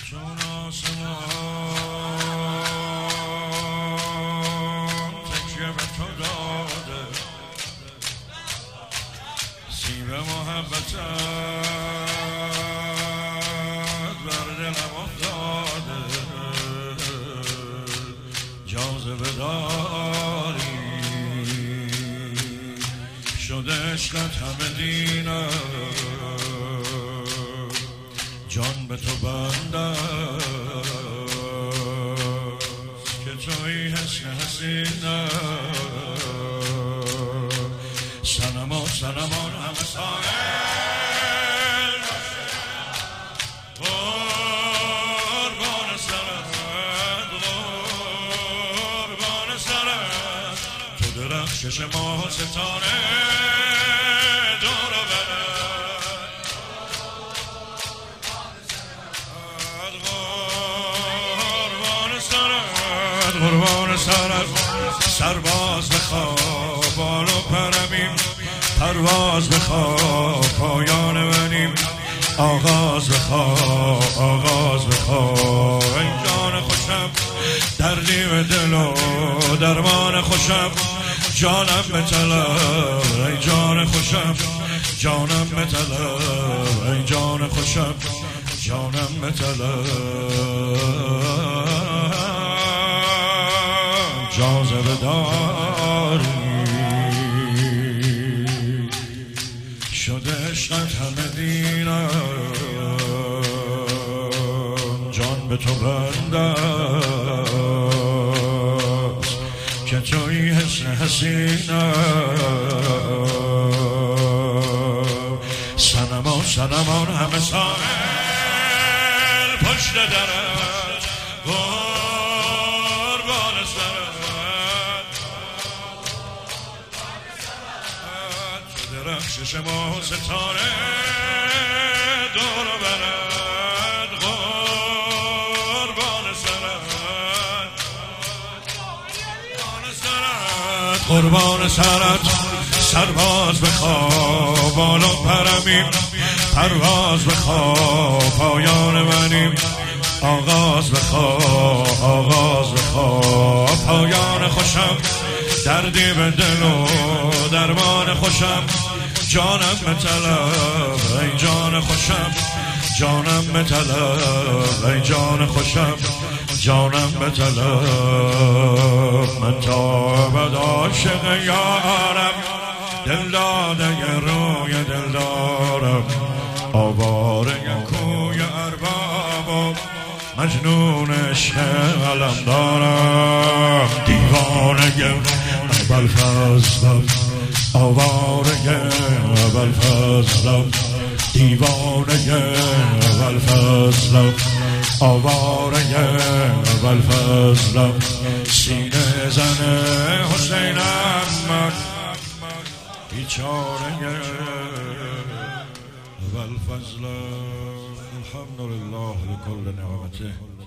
چون آسمان تکیه به تو داده، سیب محبتت بر دلم افتاده، جاذبه داری شده عشقت همه دینم، جان به تو بنده که توی حسن حسینه، سنمان همه ساحل قربان سرت، قربان سرت، تو درخشش ماه و ستاره دور و بر قربان سرت، سرباز بخواب بالو پرمیم، پرواز بخواب پایان منیم، آغاز بخواب آغاز بخواب، ای جان خوشم دردی به دل و درمان خوشم، جانم به طلب ای جان خوشم، جانم به طلب ای جان خوشم، جانم به طلب، جاذبه داری شده عشقت همه دینم، جان به تو بنده که توی حسن حسینه، سنمان همه ساحل پشت درت، قربان سرت، تو درخشش ماه و ستاره دور و برت، قربان سرت، قربان سرت، سرباز بخواب بالو پرمیم، پرواز بخواب پایان منیم، آغاز بخواب آغاز بخواب پایان خوشم، دردی به دل و درمان خوشم، جانم به طلب ای جان خوشم، جانم به طلب ای جان خوشم، جانم به طلب، من تا ابد عاشق یارم، دل داده روی دل دارم، آواره کوی ارباب، مجنون عشق علم دارم، دیوانه ابوالفضلم، آواره ابوالفضلم، دیوانه ابوالفضلم، آواره ابوالفضلم، سینه زن حسینم من، بیچاره ابوالفضلم. الحمدلله لكل نعمته.